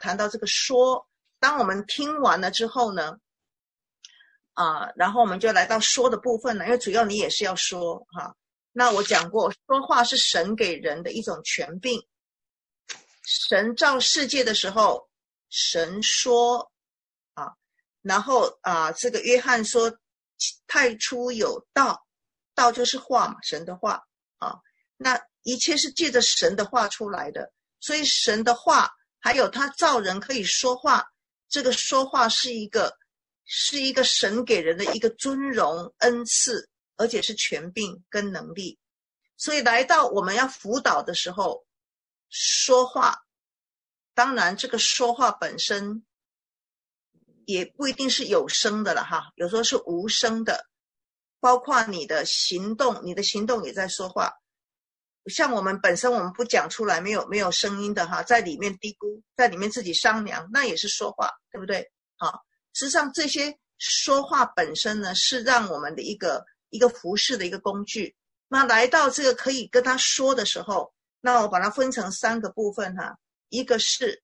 谈到这个说，当我们听完了之后呢，然后我们就来到说的部分了，因为主要你也是要说哈。那我讲过，说话是神给人的一种权柄。神造世界的时候，神说然后这个约翰说太初有道，道就是话嘛，神的话那一切是借着神的话出来的，所以神的话还有他造人可以说话，这个说话是一个神给人的一个尊荣恩赐，而且是权柄跟能力。所以来到我们要辅导的时候，说话，当然这个说话本身也不一定是有声的了哈，有时候是无声的，包括你的行动也在说话。像我们本身我们不讲出来，没有声音的哈，在里面嘀咕，在里面自己商量，那也是说话，对不对？事实上这些说话本身呢，是让我们的一个服侍的一个工具。那来到这个可以跟他说的时候，那我把它分成3个部分哈，一个是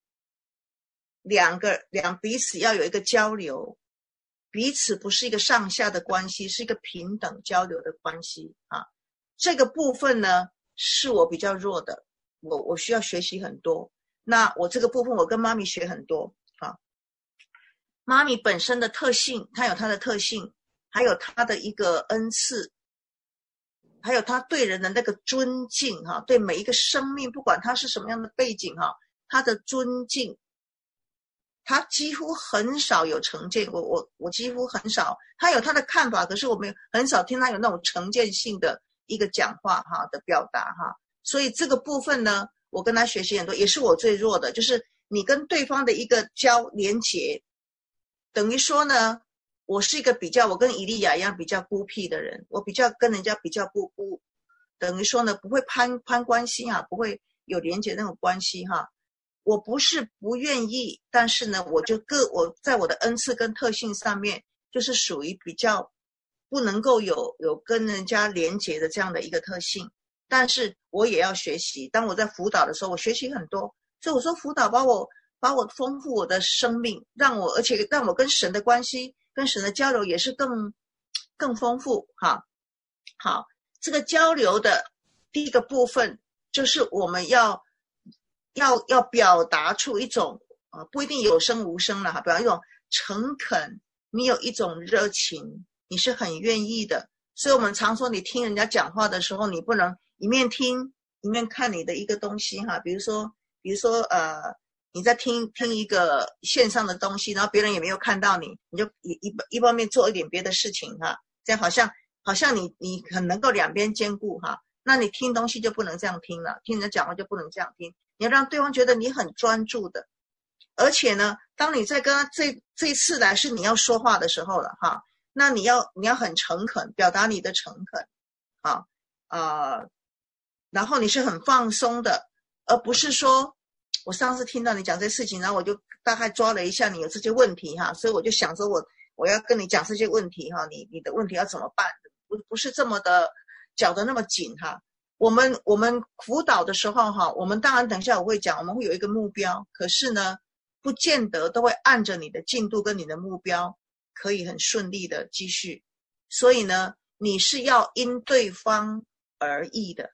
彼此要有一个交流，彼此不是一个上下的关系，是一个平等交流的关系这个部分呢是我比较弱的，我需要学习很多。那我这个部分我跟妈咪学很多妈咪本身的特性，她有她的特性，还有她的一个恩赐，还有她对人的那个尊敬对每一个生命，不管她是什么样的背景她的尊敬，她几乎很少有成见，我几乎很少，她有她的看法，可是我们很少听她有那种成见性的一个讲话的表达所以这个部分呢，我跟她学习很多，也是我最弱的，就是你跟对方的一个连结，等于说呢，我是一个我跟以利亚一样比较孤僻的人，我跟人家比较不等于说呢，不会攀关系不会有连结那种关系我不是不愿意，但是呢，我在我的恩赐跟特性上面，就是属于比较不能够有跟人家连结的这样的一个特性。但是我也要学习，当我在辅导的时候，我学习很多，所以我说辅导把我丰富我的生命，而且让我跟神的关系，跟神的交流也是更丰富好，这个交流的第一个部分就是我们要表达出一种不一定有声无声了表达一种诚恳，你有一种热情，你是很愿意的。所以我们常说你听人家讲话的时候，你不能一面听一面看你的一个东西比如说你在听一个线上的东西，然后别人也没有看到你，你就一方面做一点别的事情这样好像你很能够两边兼顾那你听东西就不能这样听了，听人家讲话就不能这样听，你要让对方觉得你很专注的。而且呢，当你在跟他这一次来是你要说话的时候了那你要很诚恳，表达你的诚恳然后你是很放松的，而不是说我上次听到你讲这事情，然后我就大概抓了一下你有这些问题所以我就想说我要跟你讲这些问题你的问题要怎么办，不是这么的讲得那么紧我们辅导的时候我们当然等一下我会讲，我们会有一个目标，可是呢不见得都会按着你的进度跟你的目标可以很顺利的继续，所以呢你是要因对方而异的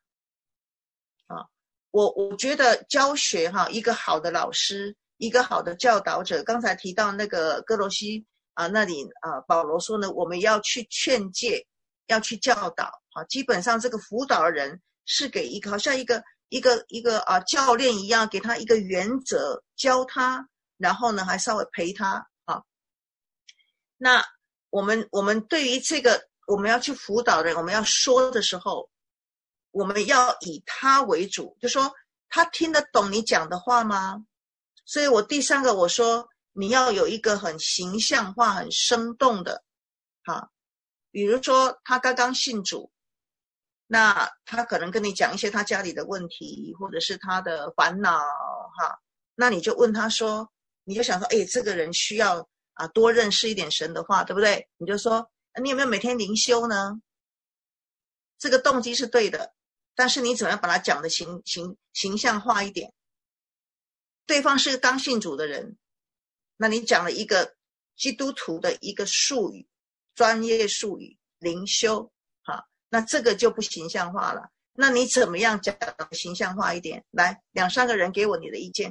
我觉得教学一个好的老师，一个好的教导者，刚才提到那个哥罗西那里保罗说呢，我们要去劝诫，要去教导基本上这个辅导的人是给好像一个教练一样，给他一个原则教他，然后呢还稍微陪他那我们对于这个我们要去辅导人，我们要说的时候，我们要以他为主，就说他听得懂你讲的话吗？所以我第3个我说你要有一个很形象化很生动的比如说他刚刚信主，那他可能跟你讲一些他家里的问题，或者是他的烦恼那你就问他说，你就想说这个人需要多认识一点神的话，对不对？你就说你有没有每天灵修呢？这个动机是对的，但是你怎么样把它讲的形象化一点对方是个刚信主的人，那你讲了一个基督徒的一个术语，专业术语，灵修，那这个就不形象化了。那你怎么样讲形象化一点？来，2-3个人给我你的意见。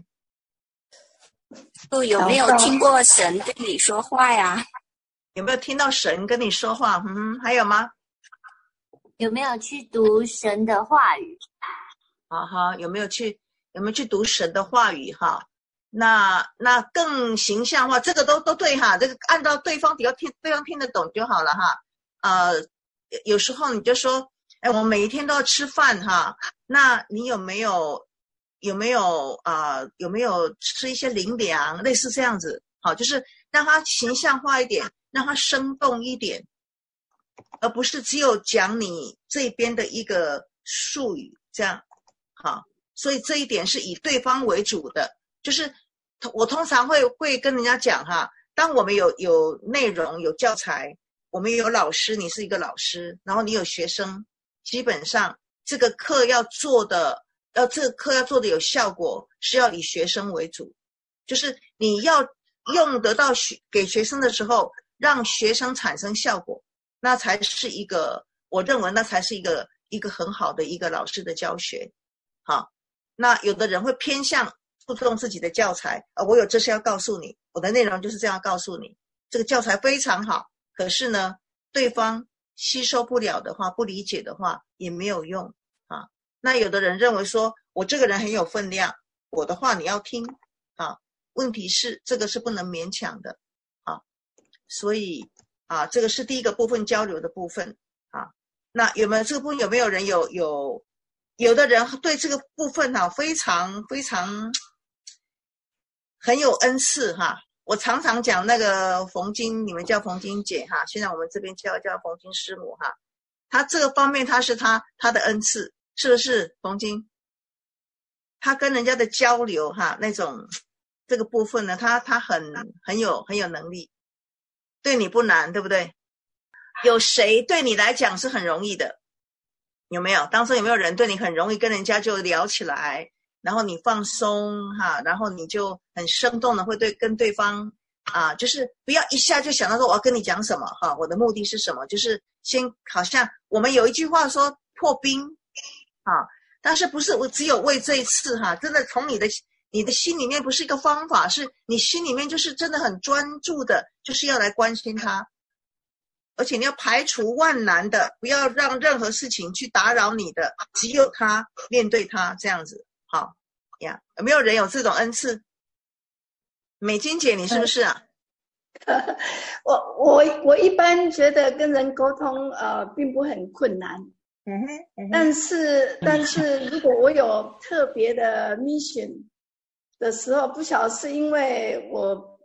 有没有听过神对你说话呀？ 有没有听到神跟你说话？还有吗？ 有没有去读神的话语？ 有没有去读神的话语哈？那更形象化，这个都对哈，这个按照对方听得懂就好了哈。有时候你就说，我每一天都要吃饭哈，那你有没有吃一些灵粮，类似这样子，好，就是让它形象化一点，让它生动一点，而不是只有讲你这边的一个术语这样，好，所以这一点是以对方为主的，就是我通常会跟人家讲哈，当我们有内容有教材，我们有老师，你是一个老师，然后你有学生，基本上这个课要做的有效果，是要以学生为主，就是你要用得到给学生的时候，让学生产生效果，那才是一个，我认为那才是一个很好的一个老师的教学。好，那有的人会偏向注重自己的教材，我有这些要告诉你，我的内容就是这样告诉你，这个教材非常好，可是呢，对方吸收不了的话，不理解的话也没有用啊。那有的人认为说，我这个人很有分量，我的话你要听啊。问题是这个是不能勉强的啊。所以这个是第一个部分，交流的部分啊。那这个部分有没有人有的人对这个部分非常非常很有恩赐哈。我常常讲那个冯金，你们叫冯金姐哈，现在我们这边叫冯金师母哈。她这个方面，她是她的恩赐，是不是冯金？她跟人家的交流哈，那种这个部分呢，她很有能力，对你不难，对不对？有谁对你来讲是很容易的？有没有？当中有没有人对你很容易跟人家就聊起来，然后你放松哈，然后你就很生动的会跟对方就是不要一下就想到说我要跟你讲什么哈，我的目的是什么？就是先好像我们有一句话说破冰但是不是我只有为这一次哈，真的从你的心里面不是一个方法，是你心里面就是真的很专注的，就是要来关心他。而且你要排除万难的，不要让任何事情去打扰你的，只有他，面对他这样子。好呀，有没有人有这种恩赐？美金姐，你是不是啊？ 我一般觉得跟人沟通并不很困难。但是如果我有特别的 mission 的时候，不晓得是因为我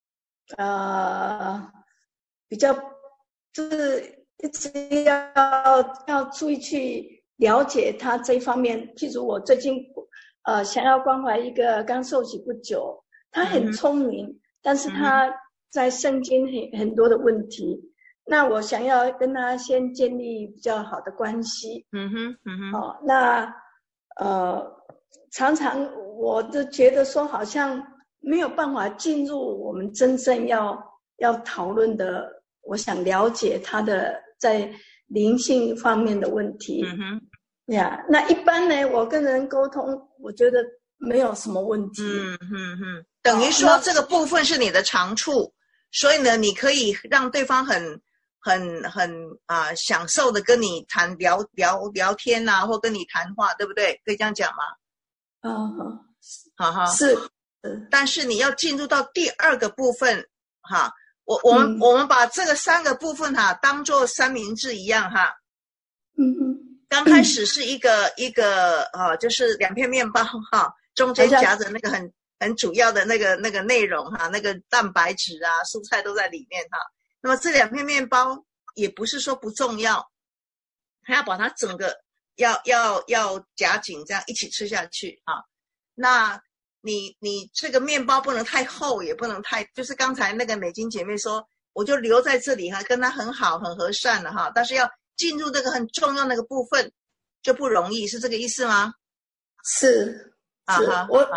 比较就是一直要注意去了解他这一方面。譬如我最近想要关怀一个刚受洗不久，他很聪明，但是他在圣经很多的问题，那我想要跟他先建立比较好的关系。那常常我都觉得说好像没有办法进入我们真正要讨论的，我想了解他的在灵性方面的问题。那一般呢，我跟人沟通，我觉得没有什么问题。 等于说这个部分是你的长处，所以呢，你可以让对方很享受的跟你聊天或跟你谈话，对不对？可以这样讲吗？ 是。 但是你要进入到第二个部分哈，我们把这个3个部分当作三明治一样哈。刚开始是一个就是2片面包哈，中间夹着那个很主要的那个内容哈，那个蛋白质蔬菜都在里面哈。那么这2片面包也不是说不重要，还要把它整个要夹紧，这样一起吃下去那你这个面包不能太厚，也不能太，就是刚才那个美金姐妹说，我就留在这里跟她很好很和善了但是要进入这个很重要那个部分就不容易，是这个意思吗？ 是。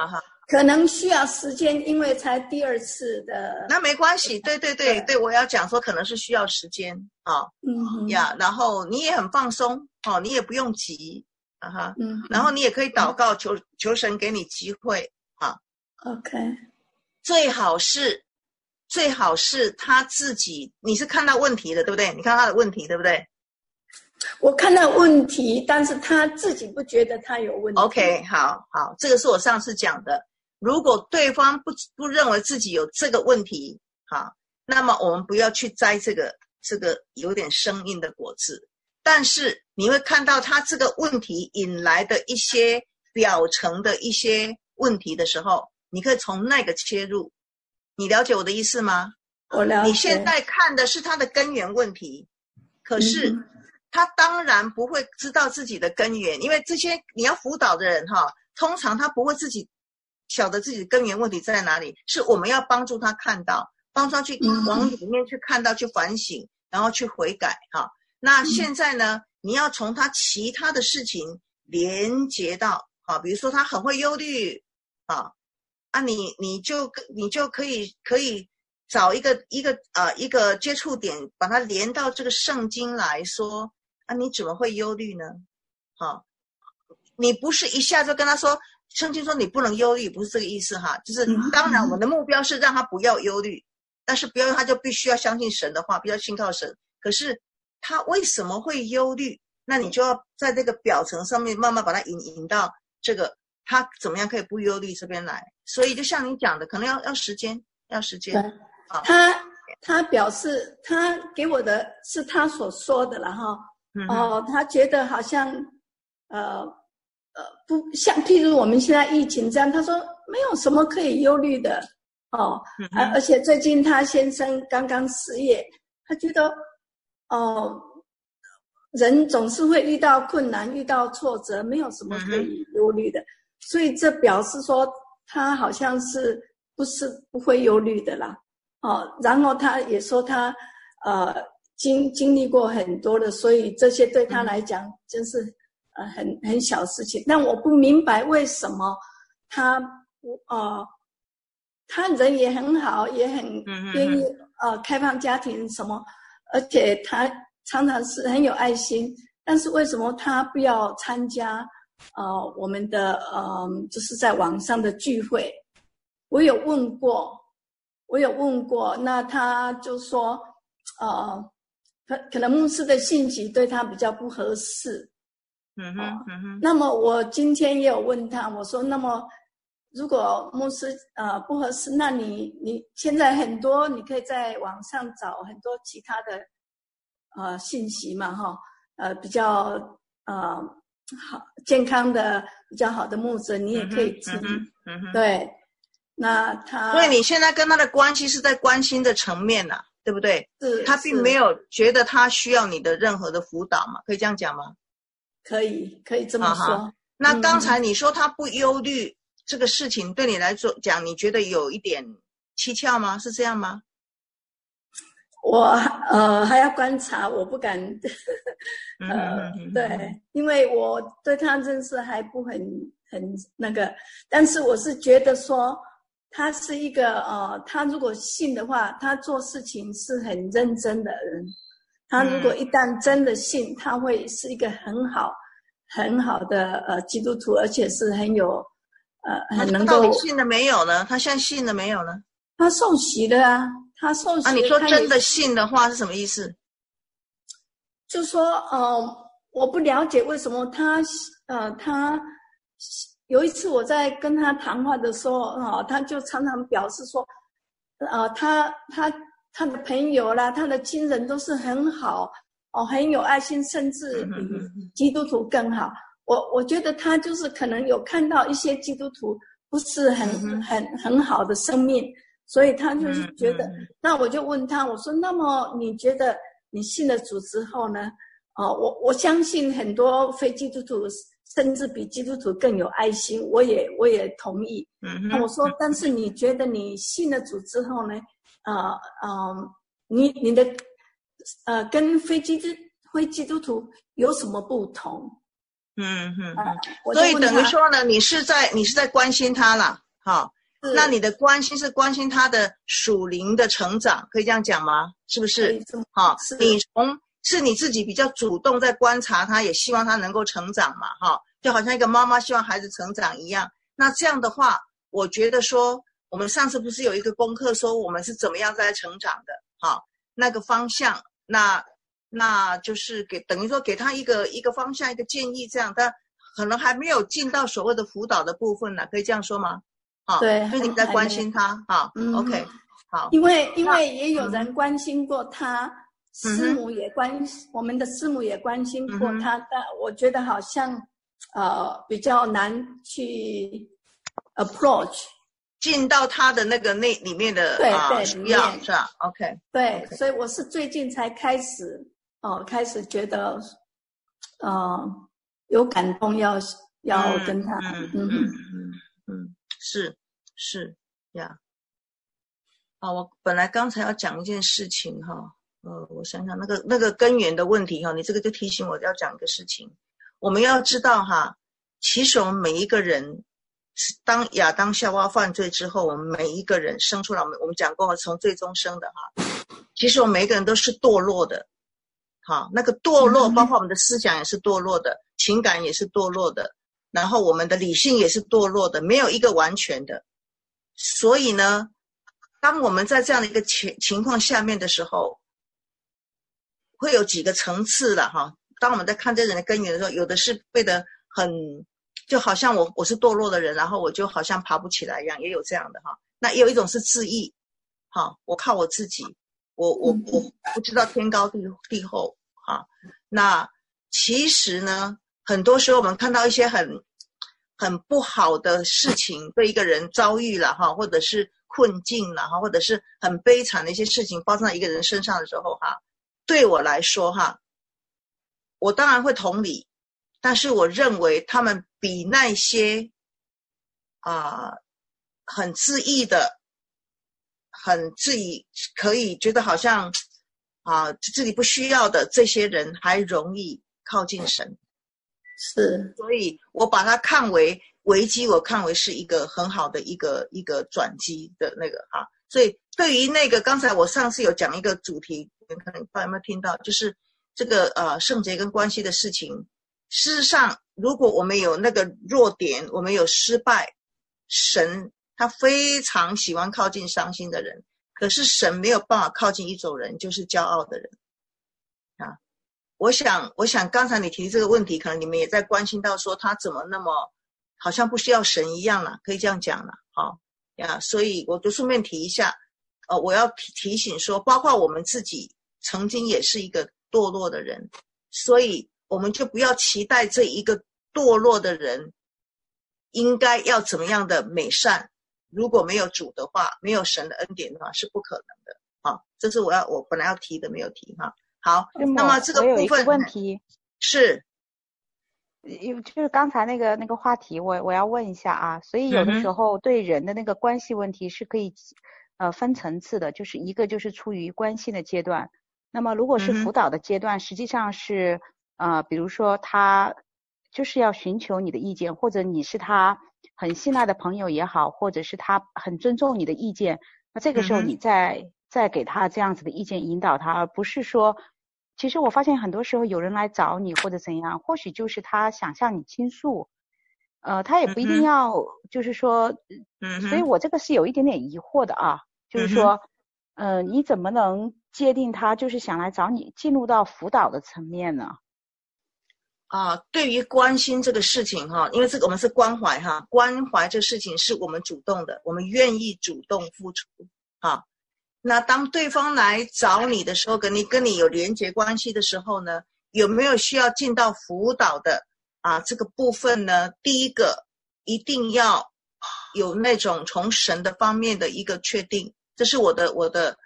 可能需要时间，因为才第2次的。 那没关系，对，我要讲说可能是需要时间啊，然后你也很放松哦，你也不用急然后你也可以祷告求神给你机会啊。 OK， 最好是他自己，你是看到问题的，对不对？你看他的问题，对不对？我看到问题，但是他自己不觉得他有问题。 OK， 好，这个是我上次讲的。如果对方不认为自己有这个问题，那么我们不要去摘这个有点生硬的果子。但是你会看到他这个问题引来的一些表层的一些问题的时候，你可以从那个切入。你了解我的意思吗？ 我了解。 你现在看的是他的根源问题，可是他当然不会知道自己的根源，因为这些你要辅导的人通常他不会自己晓得自己的根源问题在哪里，是我们要帮助他看到，帮助他去往里面去看到，去反省，然后去悔改那现在呢，你要从他其他的事情连接到比如说他很会忧虑你就可以找一个接触点，把它连到这个圣经来说你怎么会忧虑呢？你不是一下就跟他说，圣经说你不能忧虑，不是这个意思就是当然我们的目标是让他不要忧虑，但是不要他就必须要相信神的话，必须要信靠神。可是他为什么会忧虑？那你就要在这个表层上面慢慢把它引到这个他怎么样可以不忧虑这边来。所以就像你讲的，可能要时间。 他表示他给我的是他所说的了他觉得好像不像譬如我们现在疫情这样，他说没有什么可以忧虑的而且最近他先生刚刚失业，他觉得人总是会遇到困难，遇到挫折，没有什么可以忧虑的，所以这表示说他好像是不会忧虑的啦然后他也说他经历过很多的，所以这些对他来讲真是很小事情。但我不明白为什么他人也很好，也很愿意开放家庭什么，而且他常常是很有爱心，但是为什么他不要参加我们的就是在网上的聚会？我有问过，那他就说可能牧师的信息对他比较不合适。那么我今天也有问他，我说那么如果牧师不合适，那你现在很多你可以在网上找很多其他的信息嘛比较好健康的比较好的牧者你也可以听对。那所以你现在跟他的关系是在关心的层面对不对？ 是。 他并没有觉得他需要你的任何的辅导嘛？可以这样讲吗？ 可以这么说。 那刚才你说他不忧虑这个事情对你来讲，你觉得有一点蹊跷吗？是这样吗？ 我还要观察，我不敢对，因为我对他认识还不很那个，但是我是觉得说他是一个他如果信的话，他做事情是很认真的人。他如果一旦真的信，他会是一个很好的基督徒，而且是很有很能够。 他到底信了没有呢？他现在信了没有呢？ 他受洗了他受洗了。 你说真的信的话是什么意思？ 就说我不了解为什么他有一次我在跟他谈话的时候他就常常表示说他的朋友啦，他的亲人都是很好很有爱心，甚至比基督徒更好。我觉得他就是可能有看到一些基督徒不是很好的生命，所以他就是觉得那我就问他，我说那么你觉得你信了主之后呢我相信很多非基督徒甚至比基督徒更有爱心，我也同意那我说但是你觉得你信了主之后呢你的跟非基督徒有什么不同？ 所以等于说呢，你是在关心他啦好，那你的关心是关心他的属灵的成长，可以这样讲吗？是不是？好，是你自己比较主动在观察他，也希望他能够成长嘛，哈，就好像一个妈妈希望孩子成长一样。那这样的话，我觉得说，我们上次不是有一个功课说我们是怎么样在成长的，好，那个方向，那就是等于说给他一个方向，一个建议，这样，但可能还没有进到所谓的辅导的部分呢，可以这样说吗？好， 对， 所以你在关心他，好，OK， 好， 因为也有人关心过他，师母也我们的师母也关心过他，但我觉得好像比较难去 approach 进到他的那里面的需要是吧 ？OK， 对，所以我是最近才开始觉得有感动要跟他是呀。我本来刚才要讲一件事情哈，我想想那个根源的问题哈，你这个就提醒我要讲一个事情。我们要知道哈，其实我们每一个人，当亚当夏娃犯罪之后，我们每一个人生出来，我们讲过从最终生的哈，其实我们每一个人都是堕落的。好，那个堕落包括我们的思想也是堕落的，情感也是堕落的，然后我们的理性也是堕落的，没有一个完全的。所以呢，当我们在这样的一个情况下面的时候，会有几个层次了哈。当我们在看这人的根源的时候，有的是背得很，就好像我是堕落的人，然后我就好像爬不起来一样，也有这样的哈。那也有一种是自义，哈，我靠我自己，我不知道天高地厚哈。那其实呢，很多时候我们看到一些很不好的事情对一个人遭遇了哈，或者是困境了哈，或者是很悲惨的一些事情发生在一个人身上的时候哈，对我来说哈，我当然会同理，但是我认为他们比那些很自义的，很自己可以觉得好像自己不需要的这些人还容易靠近神。 是， 所以我把它看为危机，我看为是一个很好的一个转机的那个哈。所以对于那个刚才我上次有讲一个主题，你可能不知道有没有听到，就是这个圣洁跟关系的事情。事实上，如果我们有那个弱点，我们有失败，神他非常喜欢靠近伤心的人，可是神没有办法靠近一种人，就是骄傲的人啊。我想刚才你提这个问题，可能你们也在关心到说他怎么那么好像不需要神一样啦，可以这样讲啦，好呀。所以我就顺便提一下，我要提醒说，包括我们自己曾经也是一个堕落的人，所以我们就不要期待这一个堕落的人应该要怎么样的美善，如果没有主的话，没有神的恩典的话，是不可能的。好，这是我本来要提的没有提哈。好，那么这个部分问题是， 就是刚才那个话题，我要问一下啊。所以有的时候对人的那个关系问题是可以分层次的，就是一个就是处于关系的阶段，那么如果是辅导的阶段，实际上是比如说他就是要寻求你的意见，或者你是他很信赖的朋友也好，或者是他很尊重你的意见，那这个时候你再给他这样子的意见引导他，而不是说，其实我发现很多时候有人来找你或者怎样，或许就是他想向你倾诉，他也不一定要就是说，所以我这个是有一点点疑惑的啊，就是说你怎么能界定他就是想来找你进入到辅导的层面呢？ 对于关心这个事情哈，因为这个我们是关怀哈，关怀这事情是我们主动的，我们愿意主动付出哈。那当对方来找你的时候，跟你有连结关系的时候呢，有没有需要进到辅导的这个部分呢？第一个一定要有那种从神的方面的一个确定，这是我的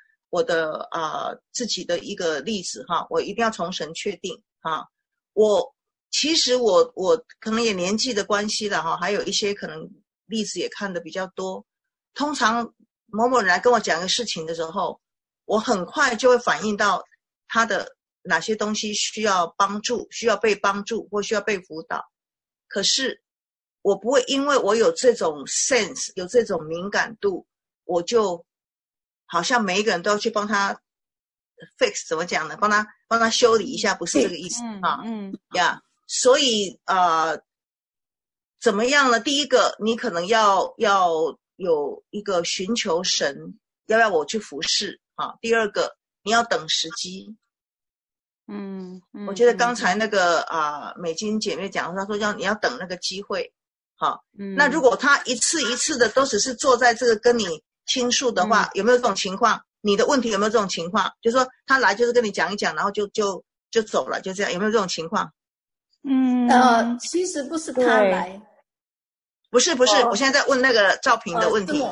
自己的一个例子哈，我一定要从神确定哈。其实我可能也年纪的关系了哈，还有一些可能例子也看得比较多，通常某某人来跟我讲一个事情的时候，我很快就会反映到他的哪些东西需要帮助，需要被帮助或需要被辅导。可是我不会因为我有这种 sense 有这种敏感度，我就好像每一个人都要去帮他 fix， 怎么讲呢？帮他修理一下，不是这个意思呀。所以怎么样呢？第一个，你可能要有一个寻求神，要不要我去服侍啊？第二个，你要等时机。我觉得刚才那个美金姐妹讲，她说你要等那个机会，好。那如果她一次一次的都只是坐在这个跟你倾诉的话，有没有这种情况？你的问题有没有这种情况？就是说她来就是跟你讲一讲，然后就走了，就这样，有没有这种情况？ 其实不是她来， 不是，我现在在问那个赵平的问题。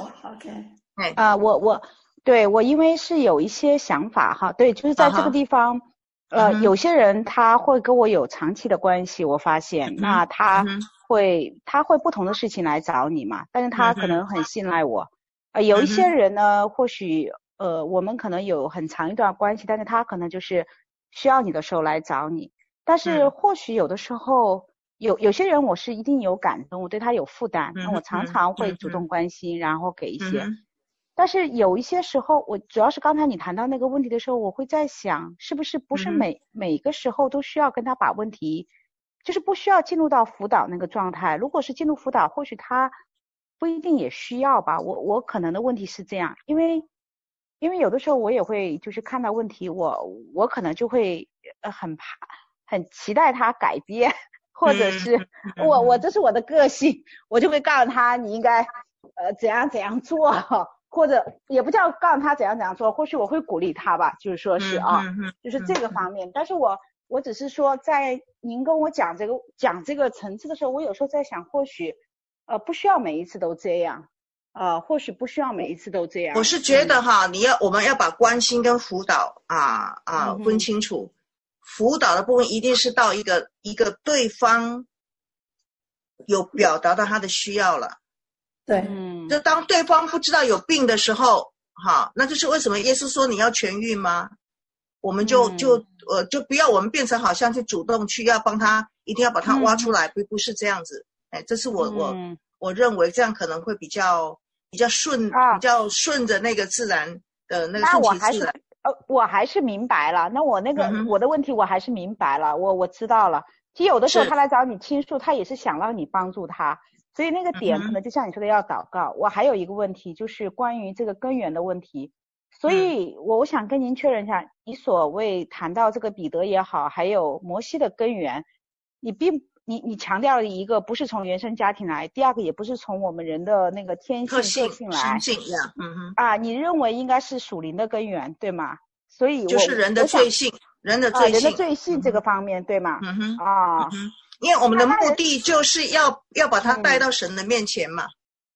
OK， 我因为是有一些想法哈，对，就是在这个地方。有些人他会跟我有长期的关系，我发现，那他会不同的事情来找你嘛，但是他可能很信赖我。有一些人呢，或许我们可能有很长一段关系，但是他可能就是需要你的时候来找你。但是或许有的时候有些人我是一定有感动，我对他有负担，那我常常会主动关心，然后给一些。但是有一些时候，我主要是刚才你谈到那个问题的时候，我会在想，是不是不是每个时候都需要跟他把问题，就是不需要进入到辅导那个状态。如果是进入辅导，或许他不一定也需要吧。我可能的问题是这样，因为有的时候我也会就是看到问题，我可能就会很期待他改变，或者是我这是我的个性，我就会告诉他你应该怎样做。或者也不叫告诉他怎样做，或许我会鼓励他吧，就是说是就是这个方面。但是我只是说，在您跟我讲这个层次的时候，我有时候在想，或许不需要每一次都这样，或许不需要每一次都这样。 我是觉得我们要把关心跟辅导分清楚。辅导的部分一定是到一个对方有表达到他的需要了。 对， 就当对方不知道有病的时候，那就是为什么耶稣说你要痊愈吗？我们就不要我们变成好像去主动去要帮他，一定要把他挖出来，不是这样子。这是我认为这样可能会比较顺，比较顺着那个自然的那个顺其自然。 我还是明白了。那我我的问题我还是明白了，我知道了。其实有的时候他来找你倾诉，他也是想让你帮助他。所以那个点可能就像你说的要祷告。我还有一个问题，就是关于这个根源的问题。所以我想跟您确认一下，你所谓谈到这个彼得也好，还有摩西的根源，你强调了一个不是从原生家庭来，第二个也不是从我们人的那个天性个性来，你认为应该是属灵的根源，对吗？所以就是人的罪性，人的罪性这个方面，对吗？ 因为我们的目的就是要把他带到神的面前嘛。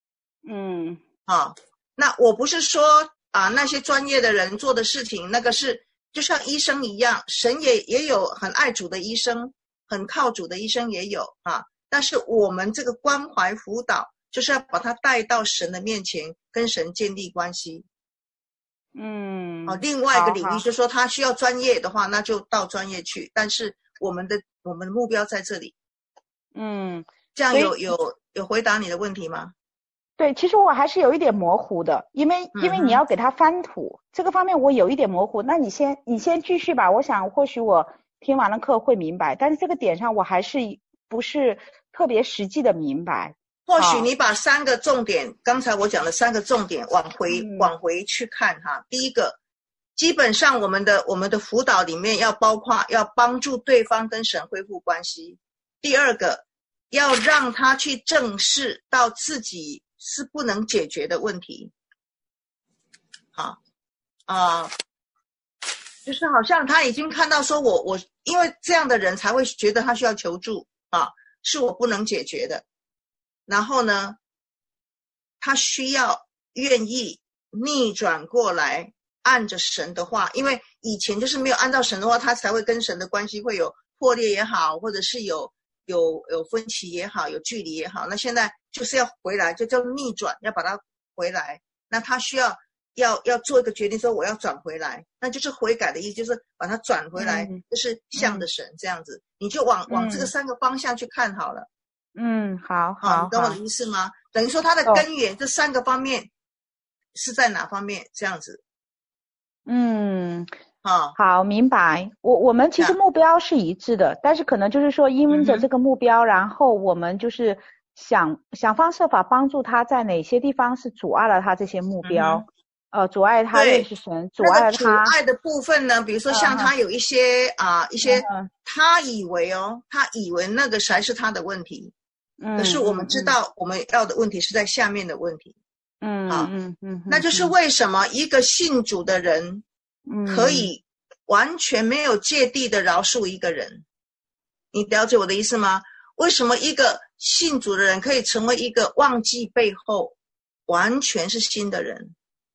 那我不是说那些专业的人做的事情，那个是就像医生一样，神也有很爱主的医生，很靠主的医生也有但是我们这个关怀辅导就是要把他带到神的面前，跟神建立关系。另外一个领域就是说他需要专业的话，那就到专业去，但是我们的目标在这里。这样有回答你的问题吗？ 对，其实我还是有一点模糊的，因为你要给他翻土，这个方面我有一点模糊。那你先继续吧，我想或许我听完了课会明白，但是这个点上我还是不是特别实际的明白。 或许你把3个重点，刚才我讲的3个重点往回去看第一个，基本上我们的辅导里面要包括要帮助对方跟神恢复关系。第二个，要让他去正视到自己是不能解决的问题。就是好像他已经看到说我因为这样的人才会觉得他需要求助是我不能解决的。然后呢，他需要愿意逆转过来，按着神的话，因为以前就是没有按照神的话，他才会跟神的关系会有破裂也好，或者是有分歧也好，有距离也好。那现在就是要回来，就叫逆转，要把它回来。那他需要做一个决定，说我要转回来，那就是悔改的意思，就是把它转回来，就是向着神这样子。你就往这个3个方向去看好了。 好， 你懂我的意思吗？等于说它的根源这3个方面是在哪方面？这样子。 好，明白。我们其实目标是一致的，但是可能就是说因着这个目标，然后我们就是想方设法帮助他在哪些地方是阻碍了他这些目标，阻碍他认识神，阻碍了他。 那个阻碍的部分呢，比如说像他有一些他以为那个才是他的问题，可是我们知道我们要的问题是在下面的问题。那就是为什么一个信主的人可以完全没有芥蒂的饶恕一个人。你了解我的意思吗？为什么一个信主的人可以成为一个忘记背后完全是新的人？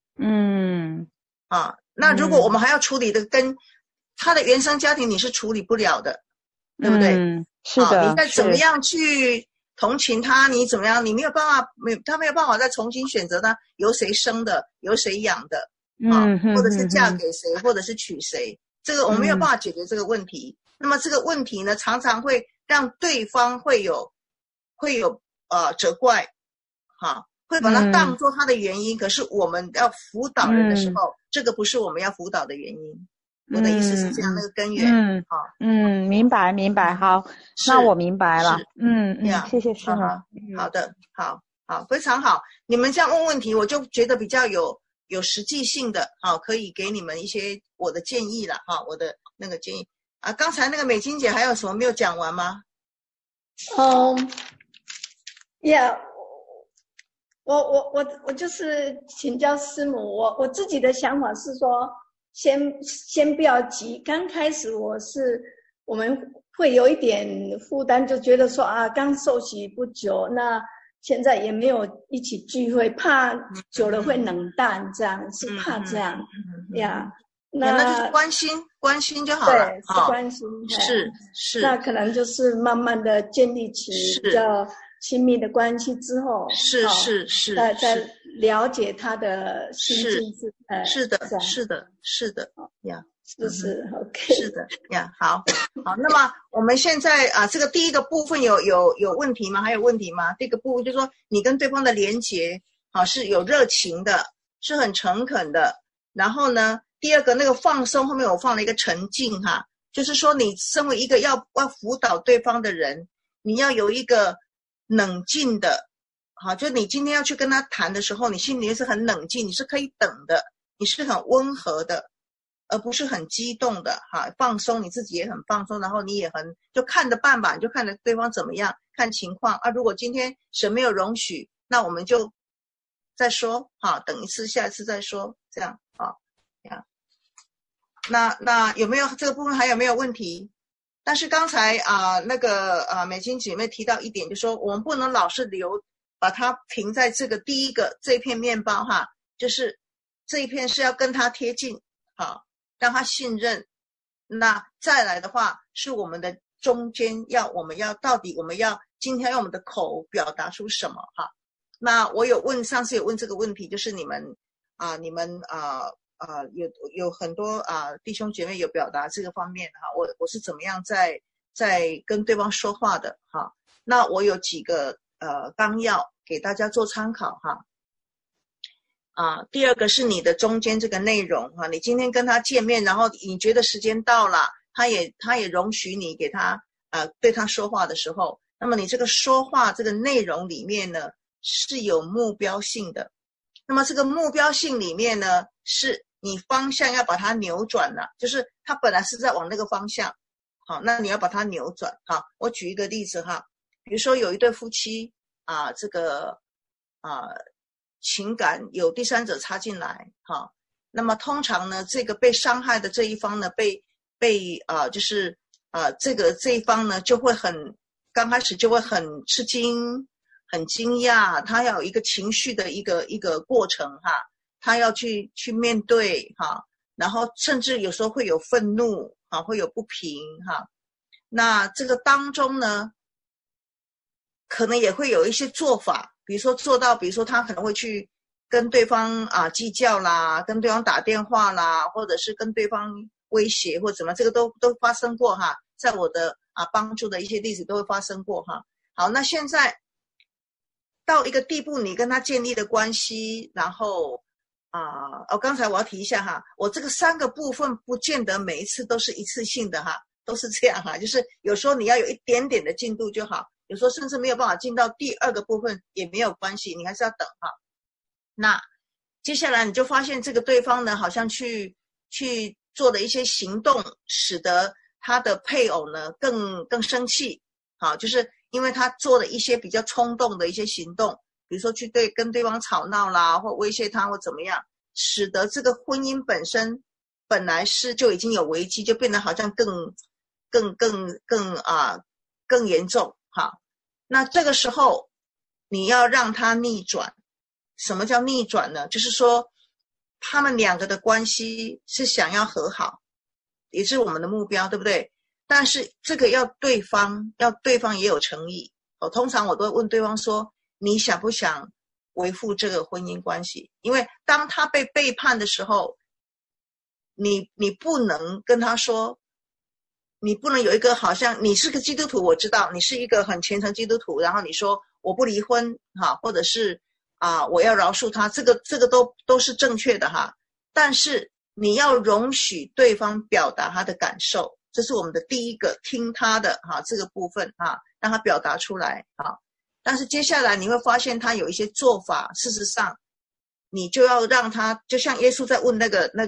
那如果我们还要处理的跟他的原生家庭，你是处理不了的，对不对？ 是的。 你再怎么样去同情他，你怎么样，你没有办法，他没有办法再重新选择他由谁生的，由谁养的，或者是嫁给谁，或者是娶谁，这个我们没有办法解决这个问题。那么这个问题呢，常常会让对方会有责怪，会把它当作他的原因。可是我们要辅导人的时候，这个不是我们要辅导的原因。我的意思是这样，那个根源。 明白。好，那我明白了。谢谢师母。 好的，好，非常好。你们这样问问题，我就觉得比较有实际性的，可以给你们一些我的建议了，我的那个建议。刚才那个美金姐还有什么没有讲完吗？ 我就是请教师母，我自己的想法是说，先不要急。刚开始我们会有一点负担，就觉得说刚受洗不久，那现在也没有一起聚会，怕久了会冷淡，这样是怕这样呀。 那就是关心就好了。 对，是关心。 是。 那可能就是慢慢的建立起比较亲密的关系之后， 是， 再了解他的心境是的呀， 是 OK， 是的呀，好，那么我们现在这个第一个部分有问题吗？还有问题吗？这个部分就是说你跟对方的连结是有热情的，是很诚恳的。然后呢，第二个那个放松后面我放了一个沉静就是说你身为一个要辅导对方的人，你要有一个冷静的，就你今天要去跟他谈的时候，你心里是很冷静，你是可以等的，你是很温和的，而不是很激动的放松，你自己也很放松，然后你也就看着办吧，你就看着对方怎么样，看情况如果今天神没有容许，那我们就再说等一次，下一次再说，这样那有没有这个部分还有没有问题？但是刚才那个美金姐妹提到一点，就是说我们不能老是把它停在这个第一个这片面包就是这一片是要跟他贴近让他信任。那再来的话是我们的中间我们要到底我们要今天用我们的口表达出什么那我上次有问这个问题，就是你们有很多弟兄姐妹有表达这个方面我是怎么样在跟对方说话的那我有几个纲要给大家做参考第二个是你的中间这个内容你今天跟他见面，然后你觉得时间到了，他也容许你给他对他说话的时候，那么你这个说话这个内容里面呢是有目标性的。那么这个目标性里面呢，是你方向要把它扭转了，就是他本来是在往那个方向，那你要把它扭转我举一个例子比如说有一对夫妻这个情感有第三者插进来那么通常呢，这个被伤害的这一方呢，就是这一方呢就会刚开始就会很吃惊。很惊讶，他要有一个情绪的一个过程他要去面对然后甚至有时候会有愤怒会有不平那这个当中呢，可能也会有一些做法，比如说他可能会去跟对方计较啦，跟对方打电话啦，或者是跟对方威胁或怎么，这个都发生过在我的帮助的一些例子都会发生过好，那现在到一个地步，你跟他建立的关系，然后刚才我要提一下哈，我这个3个部分不见得每一次都是一次性的哈，都是这样哈，就是有时候你要有一点点的进度就好，有时候甚至没有办法进到第2个部分也没有关系，你还是要等哈。那接下来你就发现这个对方呢，好像去做的一些行动，使得他的配偶呢更生气，好，就是因为他做了一些比较冲动的一些行动，比如说去跟对方吵闹啦，或威胁他或怎么样，使得这个婚姻本身本来就已经有危机，就变得好像更严重哈。那这个时候你要让他逆转。什么叫逆转呢？就是说他们2个的关系是想要和好，也是我们的目标，对不对？但是这个要对方也有诚意。通常我都会问对方说，你想不想维护这个婚姻关系？因为当他被背叛的时候，你不能跟他说，你不能有一个好像你是个基督徒，我知道你是一个很虔诚基督徒，然后你说我不离婚哈，或者是我要饶恕他，这个都是正确的哈。但是你要容许对方表达他的感受，这是我们的第一个，听他的哈这个部分哈，让他表达出来哈。但是接下来你会发现他有一些做法，事实上你就要让他，就像耶稣在问那个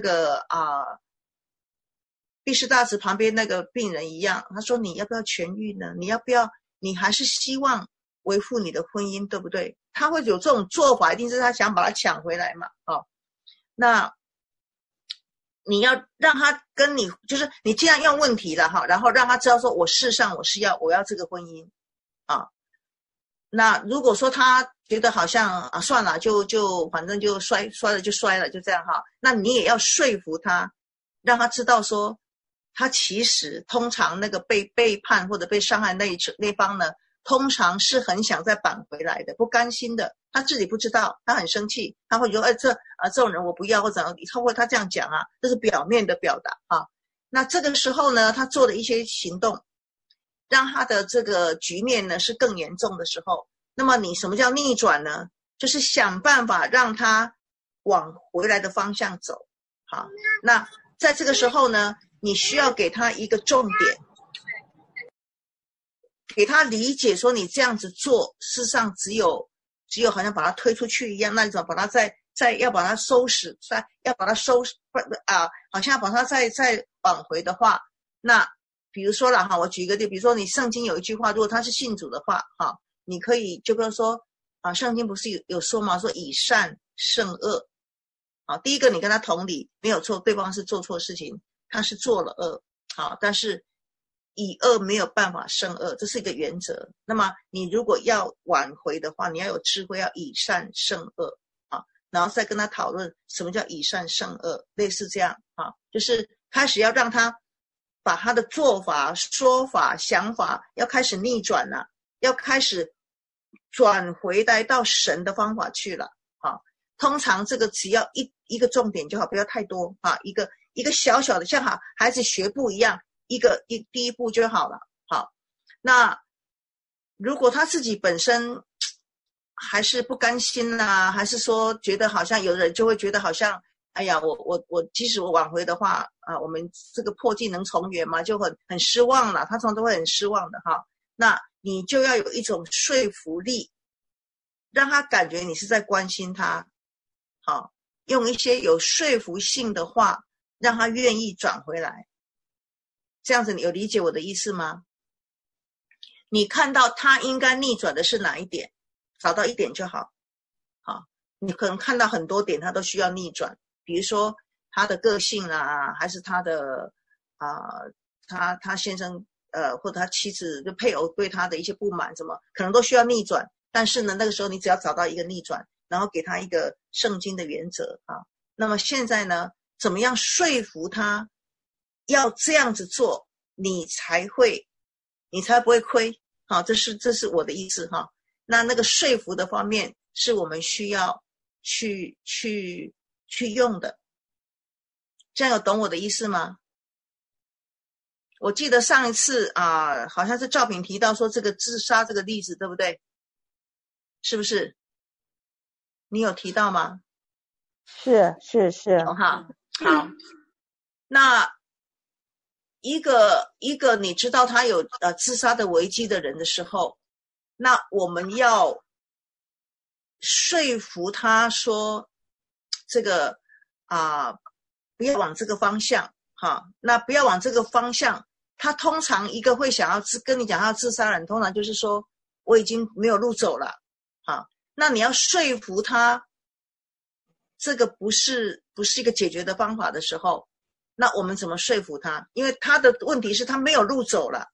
毕士大池旁边那个病人一样，他说你要不要痊愈呢？你还是希望维护你的婚姻，对不对？他会有这种做法，一定是他想把它抢回来嘛。那你要让他跟你，就是你这样用问题了哈，然后让他知道说，我事实上我要这个婚姻啊。那如果说他觉得好像算了，就反正就摔了就摔了，就这样哈，那你也要说服他，让他知道说，他其实通常那个被背叛或者被伤害那方呢，通常是很想再扳回来的，不甘心的，他自己不知道，他很生气，他会说这种人我不要，或者他这样讲啊，这是表面的表达啊。那这个时候呢，他做的一些行动，让他的这个局面呢是更严重的时候，那么你什么叫逆转呢？就是想办法让他往回来的方向走。好，那在这个时候呢，你需要给他一个重点，给他理解说你这样子做，事实上只有好像把他推出去一样，那你怎么把他再要把他收拾，要把他收拾好像要把他再挽回的话，那比如说了哈，我举一个例，比如说你圣经有一句话，如果他是信主的话哈，你可以就跟他说圣经不是有说吗？说以善胜恶。好，第一个你跟他同理没有错，对方是做错事情，他是做了恶，好，但是以恶没有办法胜恶，这是一个原则。那么你如果要挽回的话，你要有智慧，要以善胜恶啊，然后再跟他讨论什么叫以善胜恶，类似这样啊，就是开始要让他把他的做法、说法、想法要开始逆转了，要开始转回来到神的方法去了啊。通常这个只要一个重点就好，不要太多啊，一个小小的，像孩子学步一样，第一步就好了。好，那如果他自己本身还是不甘心啊，还是说觉得好像有人就会觉得好像，哎呀，我即使我挽回的话我们这个破镜能重圆嘛，就很失望了，他通常都会很失望的哈。那你就要有一种说服力，让他感觉你是在关心他。好，用一些有说服性的话，让他愿意转回来。这样子你有理解我的意思吗？你看到他应该逆转的是哪一点，找到一点就好。好，你可能看到很多点他都需要逆转，比如说他的个性啊，还是他的他先生或者他妻子就配偶对他的一些不满，什么可能都需要逆转。但是呢，那个时候你只要找到一个逆转，然后给他一个圣经的原则啊。那么现在呢，怎么样说服他要这样子做，你才不会亏啊。这是我的意思哈。那个说服的方面是我们需要去用的。这样有懂我的意思吗？ 我记得上一次好像是赵平提到说这个自杀这个例子，对不对？是不是？你有提到吗？ 是。 有哈。好，那一个你知道他有自杀的危机的人的时候，那我们要说服他说这个不要往这个方向哈。那不要往这个方向，他通常一个会想要跟你讲他要自杀的人，通常就是说我已经没有路走了啊。那你要说服他这个不是一个解决的方法的时候，那我们怎么说服他？因为他的问题是他没有路走了。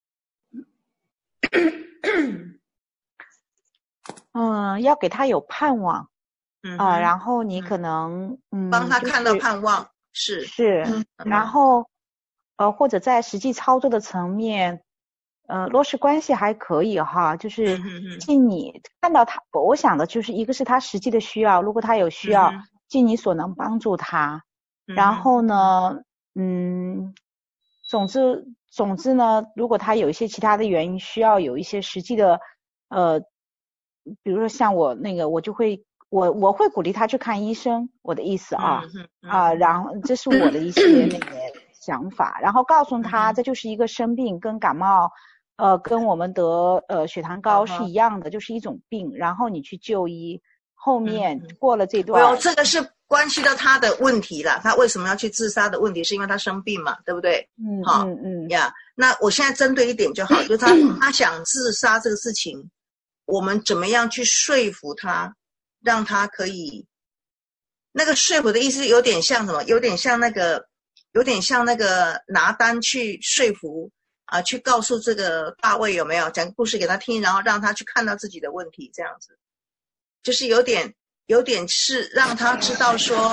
要给他有盼望然后你可能帮他看到盼望，是然后或者在实际操作的层面落实关系还可以哈，就是尽你看到他，我想的就是一个是他实际的需要，如果他有需要尽你所能帮助他，然后呢总之呢，如果他有一些其他的原因需要有一些实际的比如说像我那个我就会我会鼓励他去看医生，我的意思然后这是我的一些那个想法，然后告诉他这就是一个生病，跟感冒跟我们得血糖高是一样的，就是一种病，然后你去就医，后面过了这段这个是关系到他的问题了，他为什么要去自杀的问题是因为他生病嘛，对不对？那我现在针对一点就好，就是他想自杀这个事情，我们怎么样去说服他，让他可以，那个说服的意思有点像什么？有点像那个拿单去说服去告诉这个大卫有没有讲个故事给他听，然后让他去看到自己的问题，这样子，就是有点是让他知道说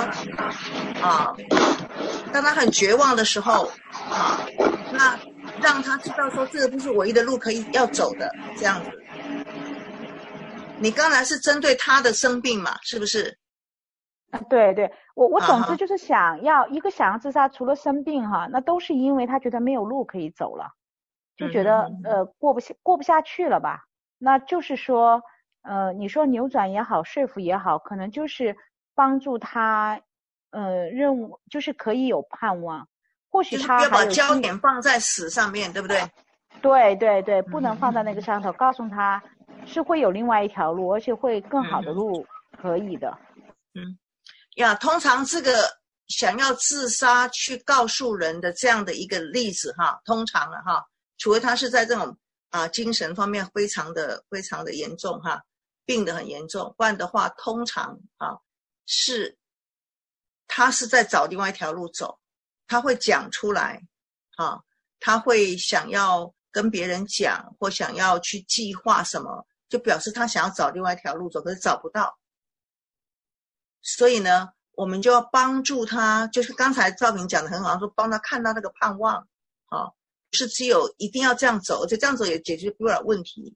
当他很绝望的时候那让他知道说这个不是唯一的路可以要走的，这样子。你刚才是针对他的生病嘛，是不是？ 对，我总之就是想要自杀，除了生病那都是因为他觉得没有路可以走了，就觉得过不下去了吧。那就是说你说扭转也好，说服也好，可能就是帮助他任务就是可以有盼望，或许他就是不要把焦点放在死上面，对不对？ 对，不能放在那个上头，告诉他是会有另外一条路，而且会更好的路可以的。 通常这个想要自杀去告诉人的这样的一个例子通常除非他是在这种精神方面非常的严重病得很严重，不然的话通常是他是在找另外一条路走，他会讲出来他会想要跟别人讲，或想要去计划什么，就表示他想要找另外一条路走，可是找不到。所以呢，我们就要帮助他，就是刚才赵平讲的很好，说帮他看到那个盼望是只有一定要这样走，而且这样走也解决不了问题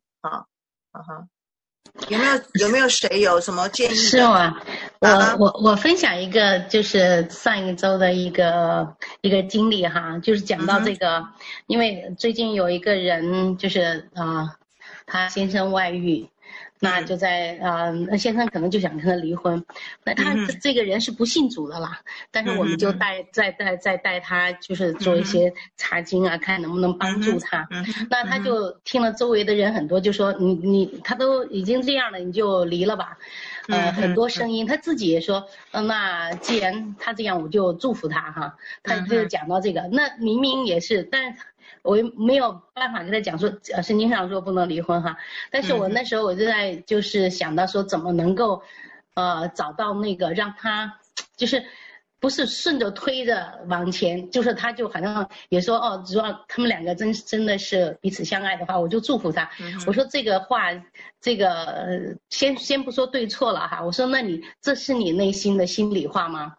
有没有谁有什么建议？ 是我分享一个，就是上一周的一个经历就是讲到这个，因为最近有一个人就是他先生外遇，那就在那先生可能就想跟他离婚，那他这个人是不信主的啦，但是我们就再带他，就是做一些查经看能不能帮助他。那他就听了周围的人很多，就说他都已经这样了，你就离了吧。很多声音，他自己也说，那既然他这样，我就祝福他他就讲到这个，那明明也是，但是我没有办法跟他讲说圣经上说不能离婚但是我那时候我就在就是想到说怎么能够找到那个让他就是不是顺着推着往前，就是他就好像也说只要他们两个真的是彼此相爱的话，我就祝福他。我说这个话这个先不说对错了我说那这是你内心的心里话吗？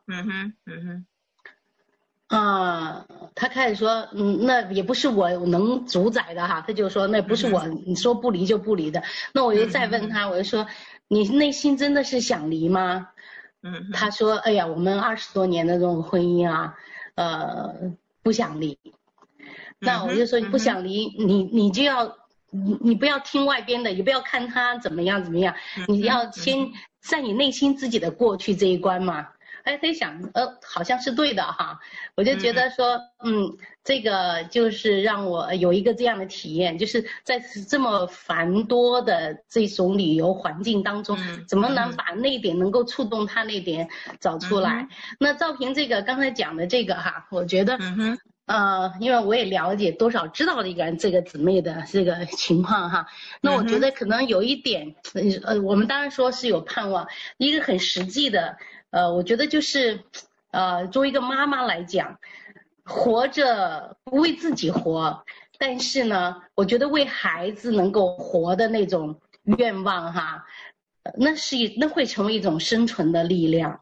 他开始说那也不是我能主宰的他就说那不是我你说不离就不离的。那我又再问他，我就说你内心真的是想离吗？他说哎呀我们20多年的这种婚姻不想离。 那我就说你不想离，你就要你不要听外边的，也不要看他怎么样，你要先在你内心自己的过去这一关嘛。哎，在想好像是对的哈，我就觉得说这个就是让我有一个这样的体验，就是在这么繁多的这种旅游环境当中，怎么能把那点能够触动他那点找出来。那赵平这个刚才讲的这个哈，我觉得因为我也了解多少知道了一个这个姊妹的这个情况哈，那我觉得可能有一点我们当然说是有盼望，一个很实际的我觉得就是作为一个妈妈来讲，活着不为自己活，但是呢我觉得为孩子能够活的那种愿望哈，那会成为一种生存的力量。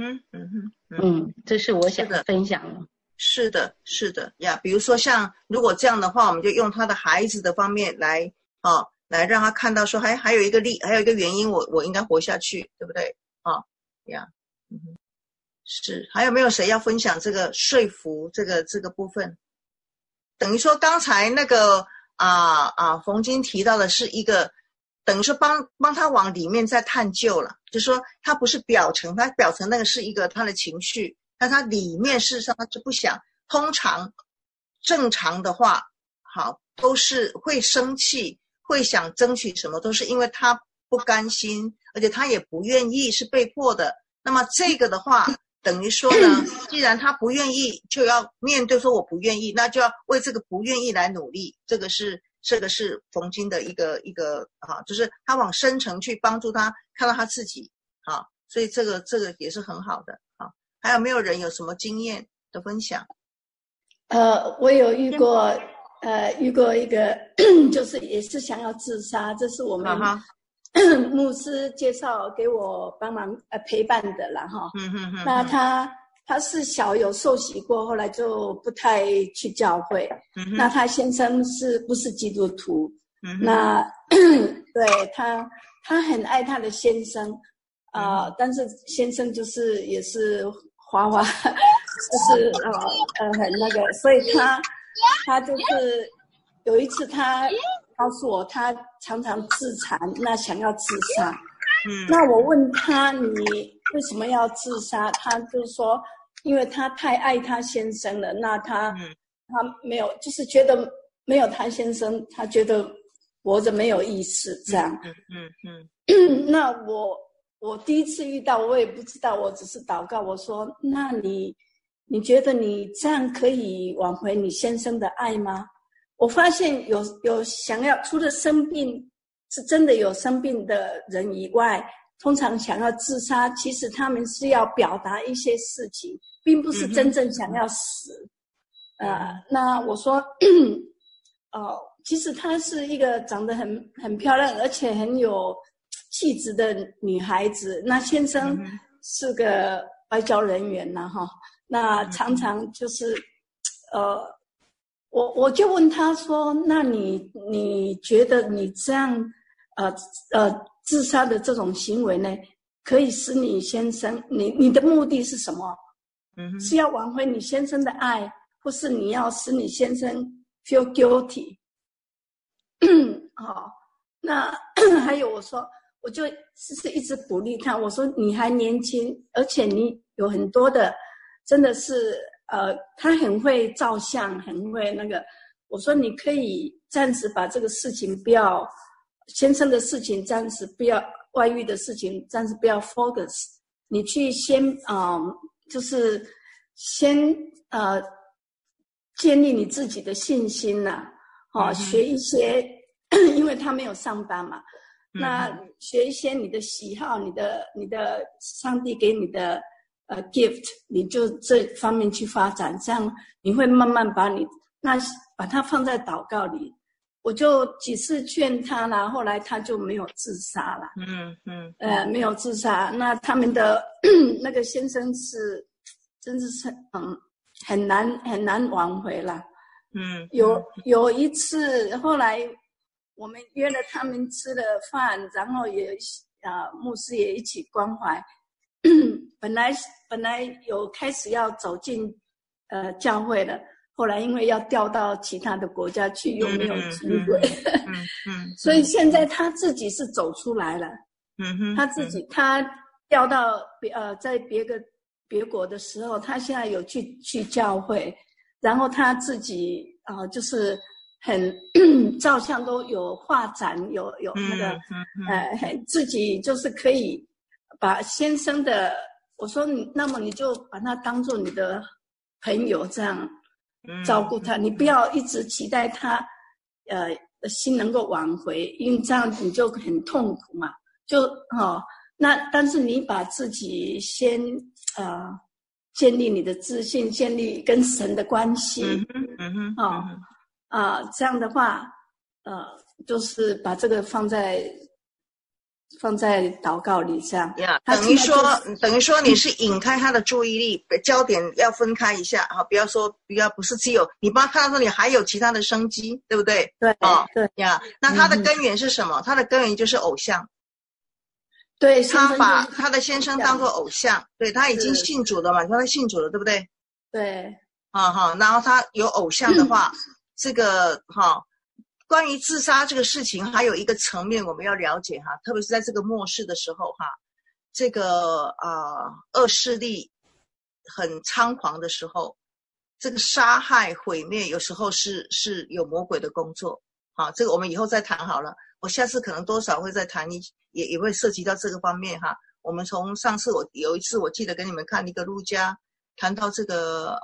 这是我想分享的。 是的呀，比如说像如果这样的话，我们就用他的孩子的方面来让他看到说还有一个原因，我应该活下去，对不对呀？是，还有没有谁要分享这个说服这个部分？等于说刚才那个冯金提到的是一个等于说帮他往里面再探究了，就是说他不是表层，他表层那个是一个他的情绪，但他里面事实上他就不想。通常正常的话都是会生气，会想争取什么，都是因为他不甘心，而且他也不愿意，是被迫的。那么这个的话等于说呢，既然他不愿意，就要面对说我不愿意，那就要为这个不愿意来努力。这个是冯金的一个就是他往深层去帮助他看到他自己所以这个也是很好的还有没有人有什么经验的分享？ 我有遇过一个就是也是想要自杀，这是我们牧师介绍给我帮忙陪伴的啦哈。那他是小有受洗过，后来就不太去教会。那他先生不是基督徒？那对他很爱他的先生但是先生就是也是花就是很那个，所以他就是有一次他告诉我他常常自残，那想要自杀。那我问他你为什么要自杀？他就说因为他太爱他先生了，那他没有，就是觉得没有他先生，他觉得活着没有意思这样。那我第一次遇到，我也不知道，我只是祷告，我说那你觉得你这样可以挽回你先生的爱吗？我发现有想要除了生病是真的有生病的人以外，通常想要自杀，其实他们是要表达一些事情，并不是真正想要死。那我说其实她是一个长得很漂亮而且很有气质的女孩子，那先生是个外交人员那常常就是我就问他说那你觉得你这样自杀的这种行为呢，可以使你先生你的目的是什么？是要挽回你先生的爱，或是你要使你先生 feel guilty？ 那还有我就是一直鼓励他，我说你还年轻，而且你有很多的真的是他很会照相，很会那个，我说你可以暂时把这个事情不要，先生的事情暂时不要，外遇的事情暂时不要 focus， 你去先就是先建立你自己的信心啦学一些因为他没有上班嘛，那学一些你的喜好，你的上帝给你的gift， 你就这方面去发展，这样你会慢慢把它放在祷告里。我就几次劝他啦，后来他就没有自杀了。没有自杀。那他们的那个先生是真的是很难挽回了。有一次后来我们约了他们吃了饭，然后也牧师也一起关怀。本来有开始要走进教会了， 后来因为要调到其他的国家去，又没有机会，所以现在他自己是走出来了。他调到在别国的时候，他现在有去教会，然后他自己就是很照相都有画展，有那个自己就是可以把先生的，我说那么你就把他当做你的朋友这样照顾他，你不要一直期待他心能够挽回，因为这样你就很痛苦嘛。那但是你把自己先建立你的自信，建立跟神的关系，这样的话就是把这个放在祷告里这样。 等于说你是引开他的注意力，焦点要分开一下不要不是只有你帮他看到说你还有其他的生机，对不对？ 对对呀。那他的根源是什么？他的根源就是偶像。 对， 他把他的先生当作偶像，对，他已经信主了嘛，他信主了，对不对？ 对。 然后他有偶像的话，这个关于自杀这个事情还有一个层面我们要了解特别是在这个末世的时候这个恶势力很猖狂的时候，这个杀害毁灭有时候是有魔鬼的工作。这个我们以后再谈好了，我下次可能多少会再谈也会涉及到这个方面我们从上次有一次我记得给你们看一个路加，谈到这个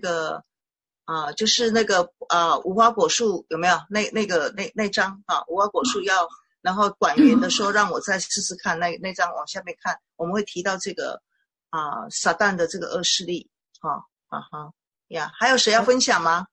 就是那个无花果树有没有那张无花果树然后管园的说让我再试试看那张往下面看，我们会提到这个撒旦的这个恶势力还有谁要分享吗？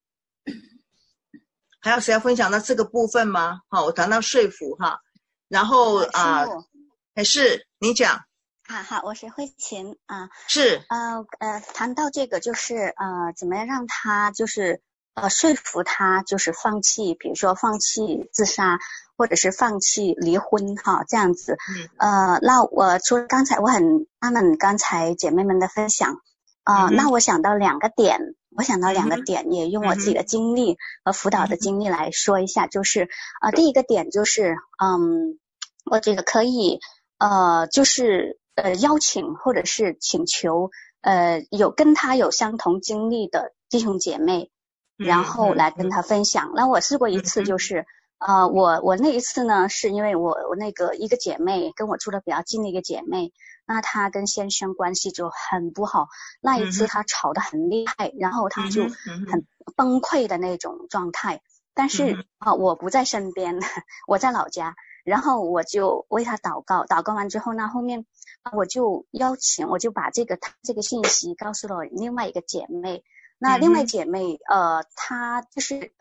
还有谁要分享到这个部分吗？我谈到说服然后是你讲。 好，我是慧琴是谈到这个就是怎么样让他就是说服他就是放弃，比如说放弃自杀或者是放弃离婚这样子。那我除了刚才我很纳闷刚才姐妹们的分享那我想到两个点，也用我自己的经历和辅导的经历来说一下，就是第一个点就是我觉得可以就是邀请或者是请求跟他有相同经历的弟兄姐妹，然后来跟他分享。那我试过一次，就是我那一次呢是因为我那个一个姐妹跟我住的比较近的一个姐妹，那她跟先生关系就很不好，那一次她吵得很厉害，然后她就很崩溃的那种状态。但是我不在身边，我在老家，然后我就为她祷告完之后呢，后面我就把这个信息告诉了另外一个姐妹。那另外姐妹她就是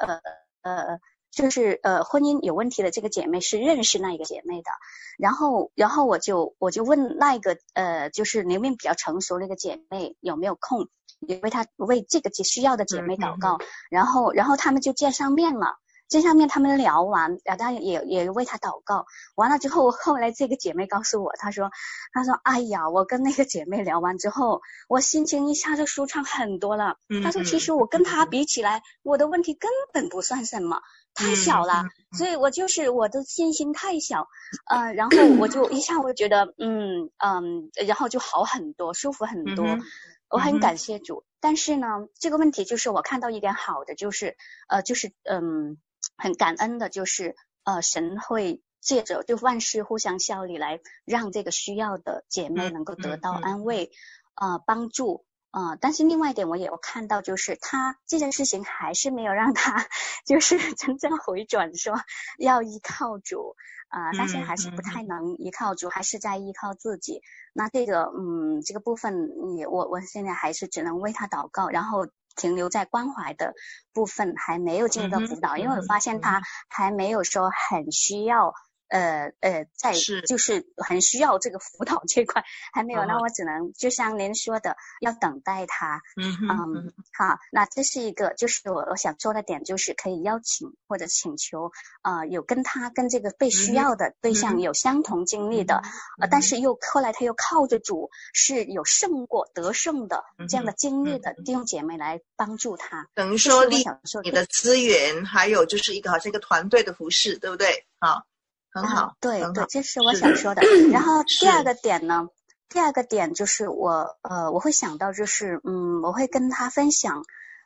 婚姻有问题的这个姐妹是认识那一个姐妹的，然后我就问那一个就是年龄比较成熟的一个姐妹有没有空，也为这个需要的姐妹祷告，然后他们就见上面了。他们聊完，当然也为他祷告。完了之后，后来这个姐妹告诉我，她说，哎呀，我跟那个姐妹聊完之后，我心情一下就舒畅很多了。她说，其实我跟她比起来，我的问题根本不算什么，太小了，所以我的信心太小，然后我就一下我觉得，然后就好很多，舒服很多。我很感谢主。但是呢，这个问题就是我看到一点好的，就是很感恩的，就是神会借着就万事互相效力来让这个需要的姐妹能够得到安慰帮助但是另外一点我也有看到，就是他这件事情还是没有让他就是真正回转说要依靠主但是还是不太能依靠主，还是在依靠自己。那这个部分我现在还是只能为他祷告，然后停留在关怀的部分，还没有进入到辅导，因为我发现他还没有说很需要在就是很需要这个辅导这块还没有，那我只能就像您说的，要等待他。好，那这是一个，就是我想说的点，就是可以邀请或者请求，有跟这个被需要的对象有相同经历的，但是后来他又靠着主是有得胜的这样的经历的弟兄姐妹来帮助他。 等于说你的资源，还有就是一个好像一个团队的服侍，对不对？好。很好， 对对，这是我想说的。然后第二个点就是我会想到就是我会跟他分享，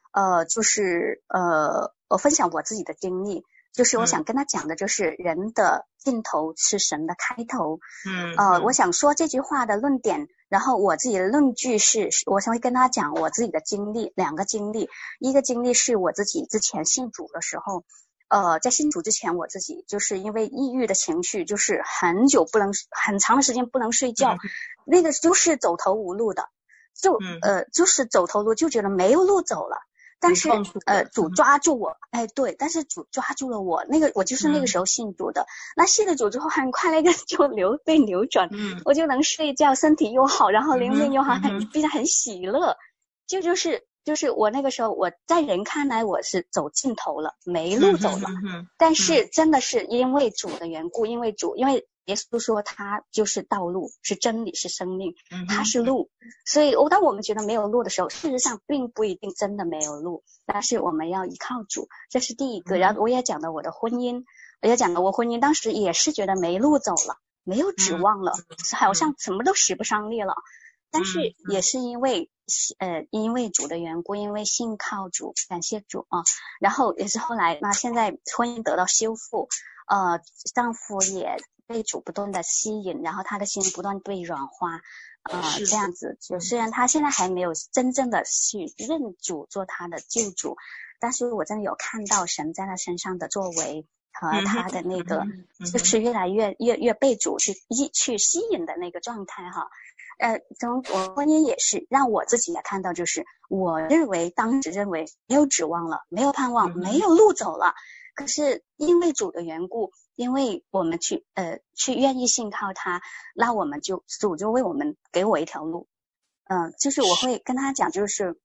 我分享我自己的经历，就是我想跟他讲的就是人的尽头是神的开头。我想说这句话的论点，然后我自己的论据是，我想会跟他讲我自己的经历，两个经历，一个经历是我自己之前信主的时候。在信主之前，我自己就是因为抑郁的情绪，就是很长的时间不能睡觉，那个就是走投无路的，就是走投无，就觉得没有路走了。但是主抓住我，对，但是主抓住了我，我就是那个时候信主的。那信了主之后，很快那个就被扭转，我就能睡觉，身体又好，然后灵命又好，变得很喜乐，就是我那个时候，我在人看来我是走尽头了，没路走了。但是真的是因为主的缘故，因为耶稣说他就是道路，是真理，是生命，他是路。所以当我们觉得没有路的时候，事实上并不一定真的没有路，但是我们要依靠主，这是第一个。然后我也讲了我的婚姻，当时也是觉得没路走了，没有指望了，好像什么都使不上力了。但是也是因为主的缘故，因为信靠主，感谢主啊。然后也是后来，那现在婚姻得到修复，丈夫也被主不断的吸引，然后他的心不断被软化，这样子。就虽然他现在还没有真正的去认主做他的救主，但是我真的有看到神在他身上的作为和他的那个，就是越来越被主去吸引的那个状态哈。从我婚姻也是让我自己也看到，就是我当时认为没有指望了，没有盼望，没有路走了。可是因为主的缘故，因为我们去愿意信靠他，那我们主就为我们给我一条路。就是我会跟他讲，就是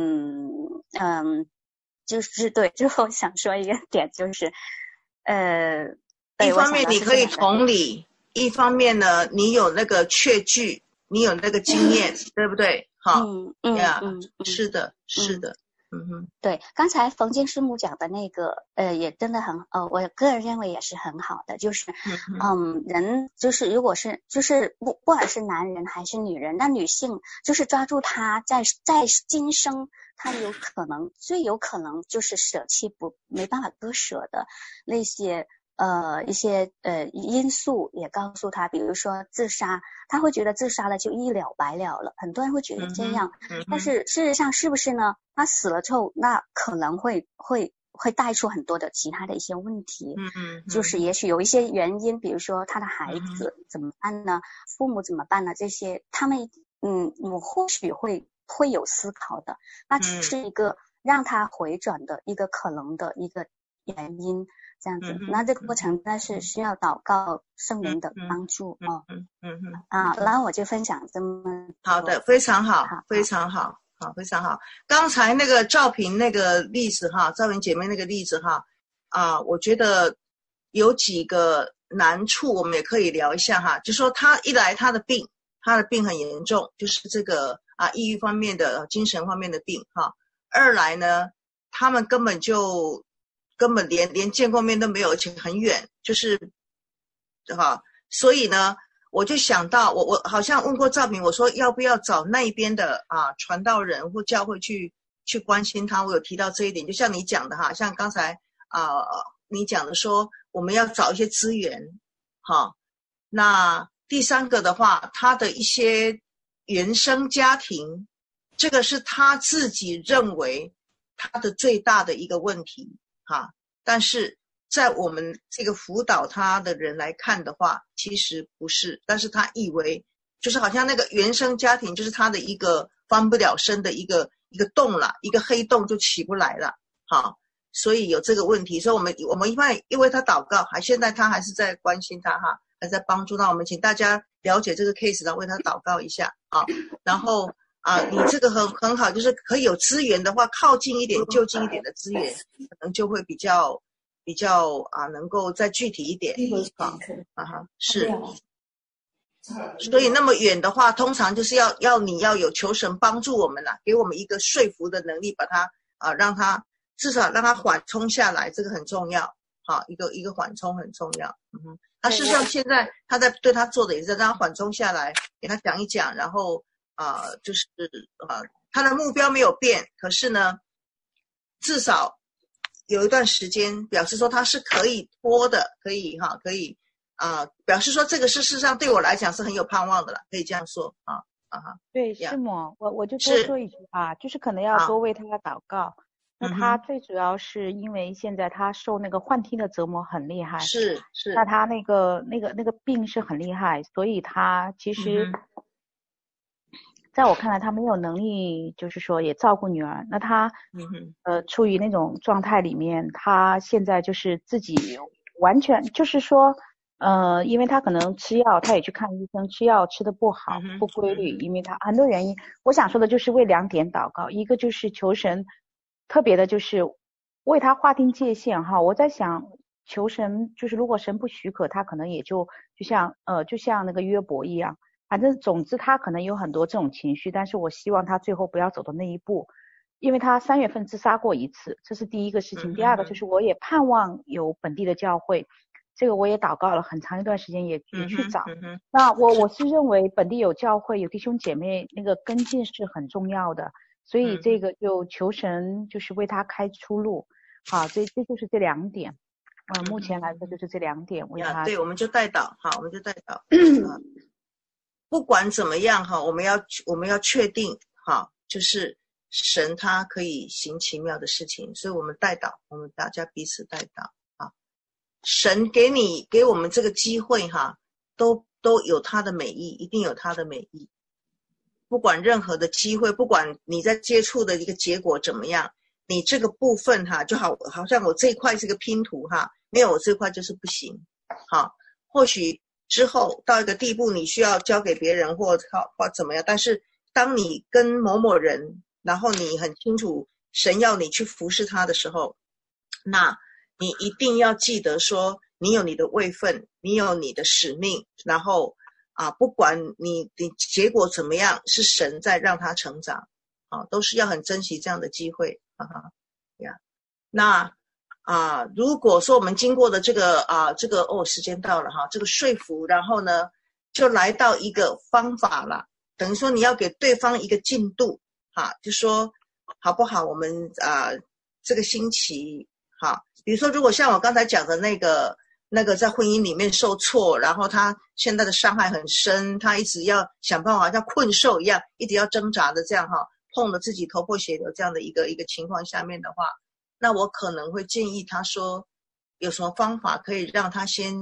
就是对，最后想说一个点就是， 一方面你可以同理，一方面呢，你有那个确据。你有那个经验，对不对？好，是的， 对，刚才冯建师母讲的那个，也真的很，我个人认为也是很好的，就是，人就是如果是就是不管是男人还是女人，那女性就是抓住他在今生，他最有可能就是舍弃没办法割舍的那些。一些因素也告诉他，比如说自杀，他会觉得自杀了就一了百了了，很多人会觉得这样，但是事实上是不是呢？他死了之后，那可能会带出很多的其他的一些问题，就是也许有一些原因，比如说他的孩子怎么办呢？父母怎么办呢？这些他们我或许会有思考的，那只是一个让他回转的一个可能的一个原因。这样子，那这个过程那是需要祷告圣灵的帮助然后我就分享这么好的，非常好，非常好，非常好。刚才那个赵平那个例子赵平姐妹那个例子我觉得有几个难处，我们也可以聊一下就说他一来他的病很严重，就是这个抑郁方面的精神方面的病二来呢，他们根本连见过面都没有，而且很远，就是所以呢，我就想到我好像问过赵平，我说要不要找那边的传道人或教会去关心他，我有提到这一点，就像你讲的像刚才你讲的说我们要找一些资源那第三个的话，他的一些原生家庭，这个是他自己认为他的最大的一个问题但是在我们这个辅导他的人来看的话，其实不是，但是他以为就是好像那个原生家庭就是他的一个翻不了身的一个洞了，一个黑洞就起不来了所以有这个问题，所以我们一般因为他祷告，现在他还是在关心他哈，还在帮助他。我们请大家了解这个 case， 然后为他祷告一下啊。然后你这个很好，就是可以有资源的话，靠近一点、就近一点的资源，可能就会比较能够再具体一点是。所以那么远的话，通常就是你要有求神帮助我们啦，给我们一个说服的能力，把它让它至少让它缓冲下来，这个很重要。好，一个缓冲很重要。他事实上现在他在对他做的也是让他缓冲下来，给他讲一讲，然后就是他的目标没有变，可是呢，至少有一段时间表示说他是可以拖的，可以表示说这个事实上对我来讲是很有盼望的了，可以这样说对，师母，我就多说一句话，就是可能要多为他祷告。那他最主要是因为现在他受那个幻听的折磨很厉害， 是， 那他那个病是很厉害，所以他其实，在我看来他没有能力，就是说也照顾女儿。那他处于那种状态里面，他现在就是自己完全就是说。因为他可能吃药，他也去看医生，吃药吃的不好，不规律，因为他很多原因。我想说的就是为2点祷告，一个就是求神，特别的就是为他划定界限哈。我在想求神，就是如果神不许可，他可能也就像那个约伯一样，反正总之他可能有很多这种情绪，但是我希望他最后不要走到那一步，因为他3月份自杀过一次，这是第一个事情。第二个就是我也盼望有本地的教会。这个我也祷告了很长一段时间，也去找。那我是认为本地有教会有弟兄姐妹，那个跟进是很重要的，所以这个就求神就是为他开出路。好，这就是这2点。目前来说就是这2点为他。 对，我们就代祷，好，我们就代祷。不管怎么样哈，我们要确定哈，就是神他可以行奇妙的事情，所以我们代祷，我们大家彼此代祷。神给我们这个机会哈，都有他的美意，一定有他的美意。不管任何的机会，不管你在接触的一个结果怎么样，你这个部分哈，就好像我这一块是个拼图哈，没有我这块就是不行。好，或许之后到一个地步，你需要交给别人或怎么样，但是当你跟某某人，然后你很清楚神要你去服侍他的时候，那你一定要记得说，你有你的位分，你有你的使命，然后不管你结果怎么样，是神在让他成长都是要很珍惜这样的机会那如果说我们经过的这个时间到了这个说服，然后呢就来到一个方法了，等于说你要给对方一个进度就说好不好，我们这个星期比如说如果像我刚才讲的那个在婚姻里面受挫，然后他现在的伤害很深，他一直要想办法像困兽一样一直要挣扎的这样碰了自己头破血流这样的一个情况下面的话，那我可能会建议他说有什么方法可以让他先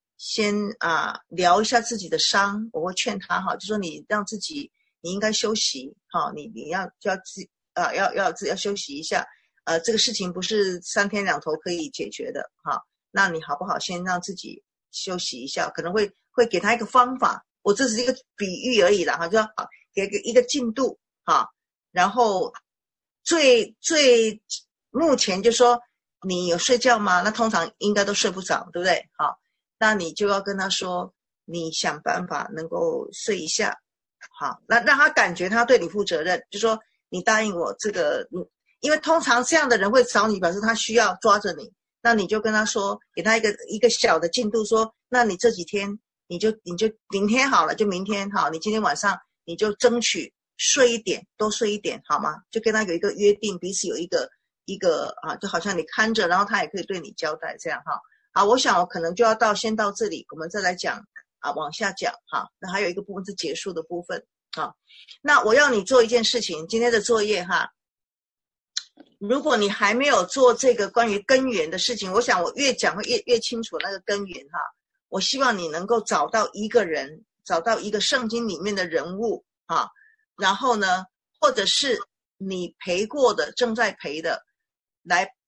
疗一下自己的伤。我会劝他就说你让自己，你应该休息你要休息一下。这个事情不是3天2头可以解决的那你好不好先让自己休息一下，可能会给他一个方法，我这是一个比喻而已啦就要给一个进度然后最目前就说你有睡觉吗？那通常应该都睡不着，对不对那你就要跟他说你想办法能够睡一下那让他感觉他对你负责任，就说你答应我这个因为通常这样的人会找你，表示他需要抓着你，那你就跟他说，给他一个小的进度，说那你这几天你就明天好了，就明天你今天晚上你就争取睡一点，多睡一点好吗？就跟他有一个约定，彼此有一个就好像你看着，然后他也可以对你交代这样好，我想我可能就要先到这里，我们再来讲往下讲那还有一个部分是结束的部分那我要你做一件事情，今天的作业如果你还没有做这个关于根源的事情，我想我越讲会越清楚那个根源我希望你能够找到一个人，找到一个圣经里面的人物然后呢，或者是你陪过的正在陪的，来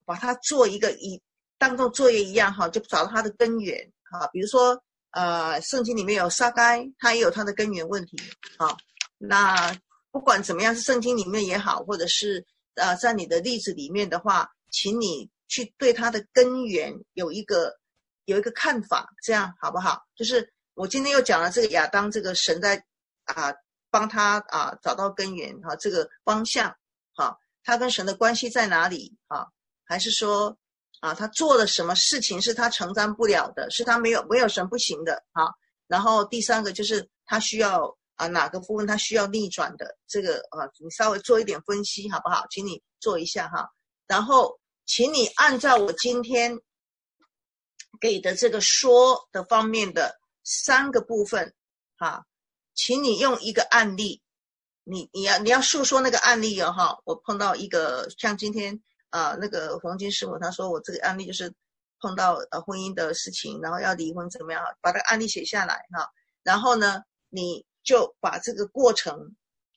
把它做一个当做作业一样哈，就找到它的根源啊。比如说圣经里面有撒该，它也有它的根源问题啊。那不管怎么样，是圣经里面也好，或者是在你的例子里面的话，请你去对它的根源有一个看法，这样好不好？就是我今天又讲了这个亚当，这个神在帮他找到根源这个方向他跟神的关系在哪里还是说他做了什么事情是他承担不了的，是他没有神不行的然后第三个就是他需要哪个部分他需要逆转的，这个你稍微做一点分析好不好？请你做一下然后请你按照我今天给的这个说的方面的3个部分请你用一个案例，你要述说那个案例我碰到一个像今天那个黄金师母他说我这个案例就是碰到婚姻的事情，然后要离婚怎么样，把这个案例写下来然后呢你就把这个过程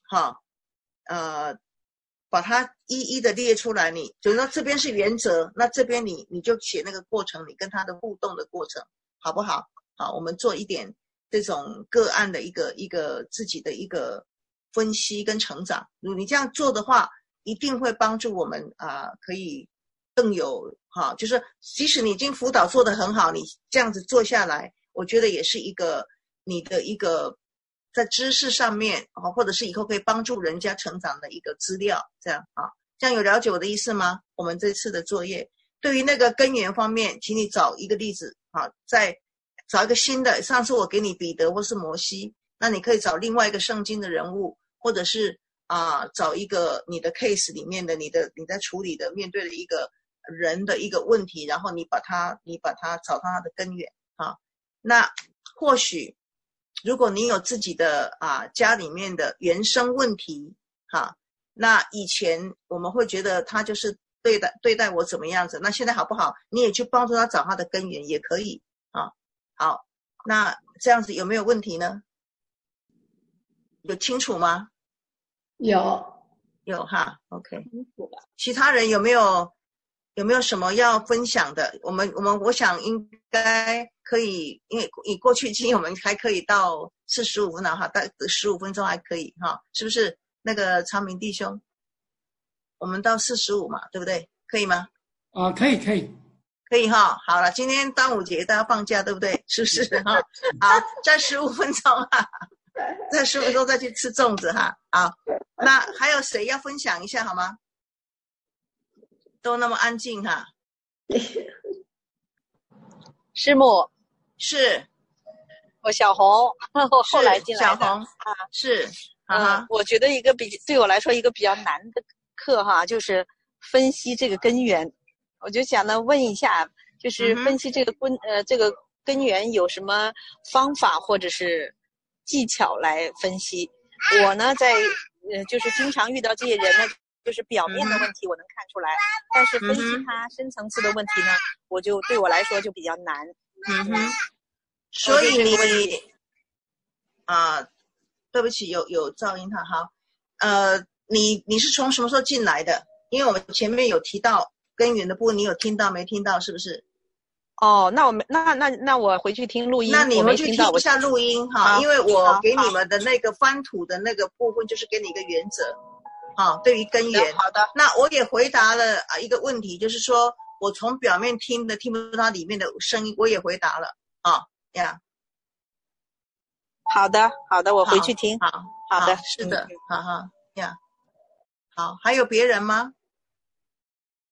把它一一的列出来，你就说这边是原则，那这边你就写那个过程，你跟他的互动的过程好不好？好，我们做一点这种个案的一个自己的一个分析跟成长。如果你这样做的话，一定会帮助我们可以更有就是即使你已经辅导做得很好，你这样子做下来，我觉得也是一个你的一个在知识上面或者是以后可以帮助人家成长的一个资料，这样这样有了解我的意思吗？我们这次的作业对于那个根源方面，请你找一个例子再找一个新的，上次我给你彼得或是摩西，那你可以找另外一个圣经的人物，或者是找一个你的 case 里面的你在处理的面对的一个人的一个问题，然后你把它找到它的根源那或许如果你有自己的家里面的原生问题那以前我们会觉得他就是对待我怎么样子，那现在好不好？你也去帮助他找他的根源也可以好，那这样子有没有问题呢？有清楚吗？ 有 OK。其他人有没有什么要分享的？我想应该可以，因为以过去经验我们还可以到45分钟大概15分钟还可以是不是？那个长明弟兄，我们到45嘛，对不对？可以吗？ 可以好了，今天端午节大家放假对不对？是不是好，在15分钟在15分钟再去吃粽子好，那还有谁要分享一下好吗？都那么安静师母是我小红，我后来进来的。 小红是我觉得对我来说一个比较难的课就是分析这个根源。我就想呢问一下，就是分析这个根源有什么方法或者是技巧来分析？我呢在就是经常遇到这些人呢，就是表面的问题我能看出来，但是分析他深层次的问题呢，对我来说就比较难。 所以你对不起，有噪音你是从什么时候进来的？因为我们前面有提到根源的部分，你有听到没听到？是不是？ 那我回去听录音。 那你回去听一下录音因为我给你们的那个翻图的那个部分，就是给你一个原则对于根源。 好的。 那我也回答了一个问题，就是说我从表面听不到它里面的声音，我也回答了好的，我回去听。好的， 是的，好，还有别人吗？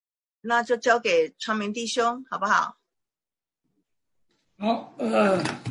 那就交给昌明弟兄，好不好？ 好，